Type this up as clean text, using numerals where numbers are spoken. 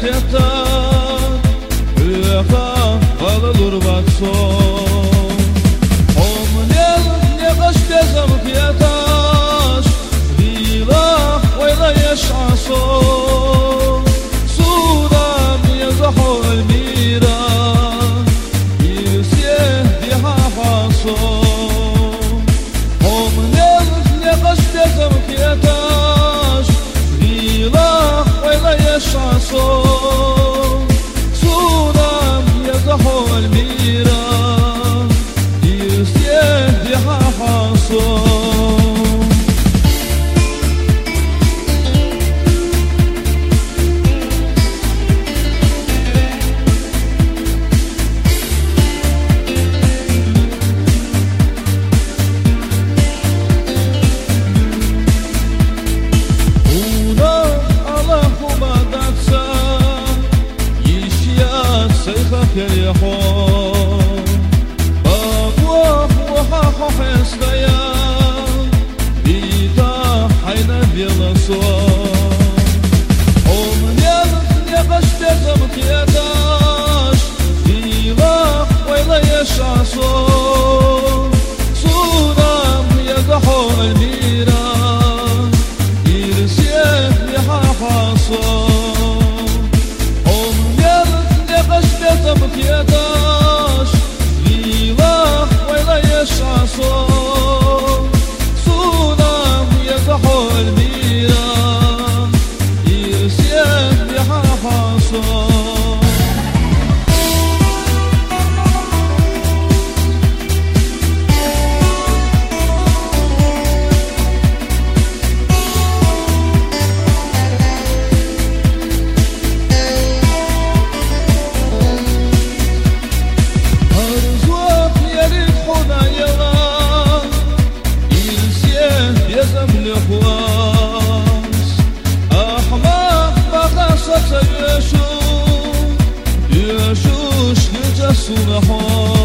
yeter Üyefa kalılır bakson Omnel ne kaç bezamık yetaş Vila oyla yaşason Sudan yazahol mira Yüzye diha fason Omnel ne kaç bezamık yetaş Vila oyla yaşason Sudan yazahol mira Yüzye diha fason يحون بابوه وحاحو حسنيا بيتا حينا بيلصون ومن يغش تزمت يداش بيلا ويلا يشعصون صورام يزحو الميرا يرسيه يحاحصون ومن يغش تزمت يداش بيلا ويلا يشعصون صورام يزحو الميرا يرسيه يحاحصون يشوش نجسون حال